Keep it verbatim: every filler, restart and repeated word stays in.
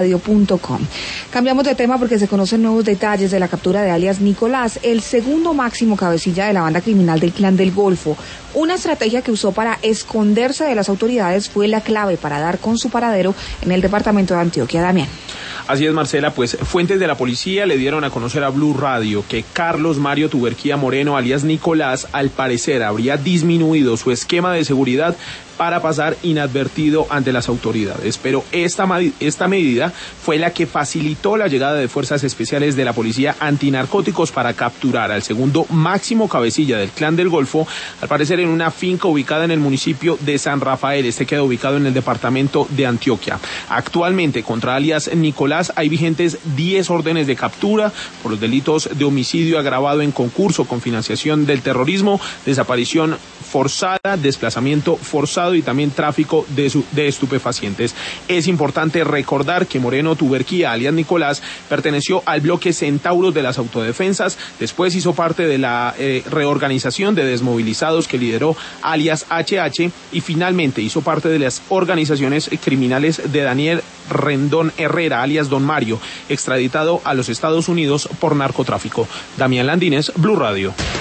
radio punto com. Cambiamos de tema porque se conocen nuevos detalles de la captura de alias Nicolás, el segundo máximo cabecilla de la banda criminal del Clan del Golfo. Una estrategia que usó para esconderse de las autoridades fue la clave para dar con su paradero en el departamento de Antioquia. Damián. Así es, Marcela, pues fuentes de la policía le dieron a conocer a Blue Radio que Carlos Mario Tuberquía Moreno, alias Nicolás, al parecer habría disminuido su esquema de seguridad para pasar inadvertido ante las autoridades. Pero esta, esta medida fue la que facilitó la llegada de fuerzas especiales de la policía antinarcóticos para capturar al segundo máximo cabecilla del Clan del Golfo, al parecer en una finca ubicada en el municipio de San Rafael. Este queda ubicado en el departamento de Antioquia. Actualmente, contra alias Nicolás hay vigentes diez órdenes de captura por los delitos de homicidio agravado en concurso con financiación del terrorismo, desaparición forzada, desplazamiento forzado y también tráfico de, su, de estupefacientes. Es importante recordar que Moreno Tuberquía, alias Nicolás, perteneció al bloque Centauros de las Autodefensas, después hizo parte de la eh, reorganización de desmovilizados que lideró alias H H y finalmente hizo parte de las organizaciones criminales de Daniel Rendón Herrera, alias Don Mario, extraditado a los Estados Unidos por narcotráfico. Damián Landines, Blue Radio.